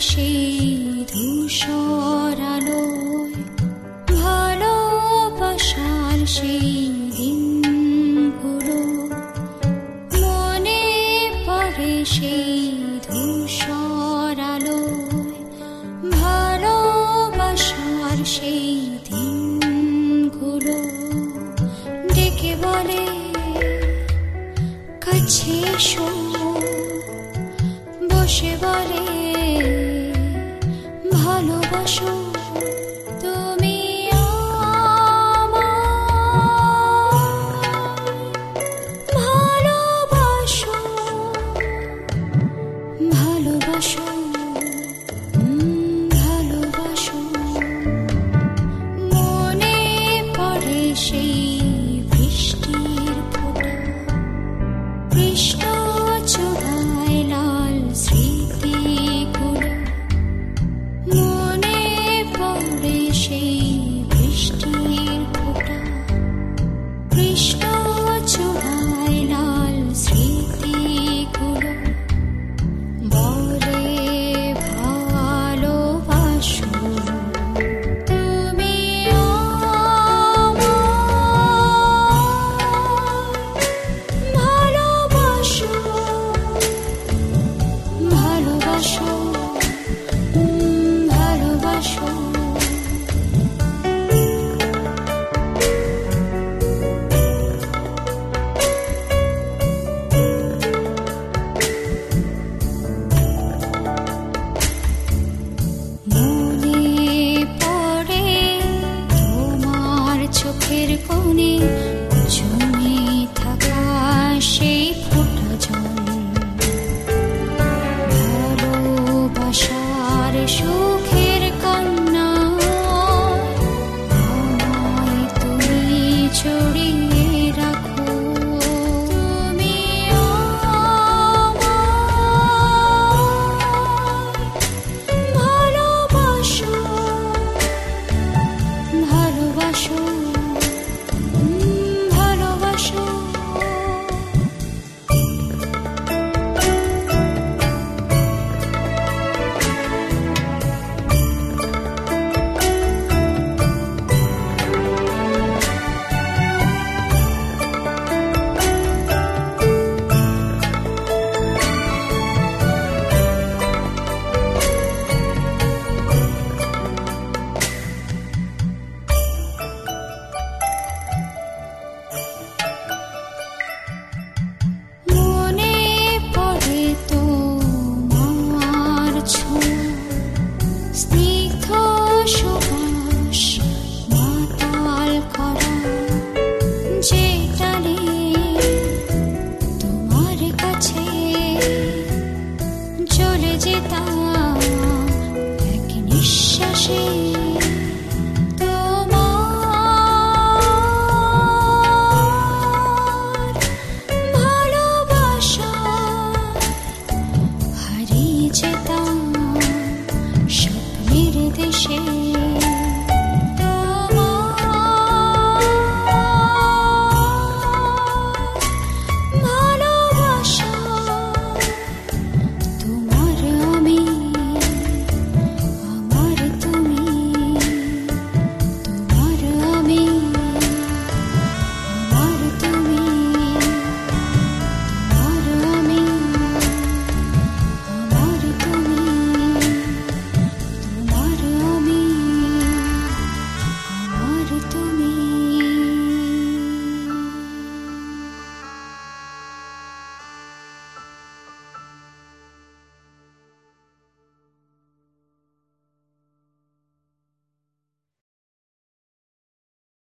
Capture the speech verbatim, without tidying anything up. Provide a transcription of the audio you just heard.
সেই ধূসর আলোয়, ভালোবাসার সেই দিনগুলো মনে পড়ে। সেই ধূসর আলোয়, ভালোবাসার সেই দিনগুলো ডেকে বলে কাছে এসো, বসে বলে ভালোবাসো তুমি আমায়, ভালোবাসো ভালোবাসো ভালোবাসো। মনে পড়ে সেই বৃষ্টির ফোঁটা, কৃষ্ণ চূড়ায় লাল স্মৃতিগুলো মনে পড়ে। সেই বৃষ্টির ফোঁটা, কৃষ্ণ চূড়ায় লাল স্মৃতিগুলো বলে ভালোবাসো তুমি আমায়, ভালোবাসো ভালোবাসো ভালোবাসো। মনে পড়ে তোমার চোখের কোণে জমে থাকা সেই ফোঁটা জল, ভালোবাসার সুখে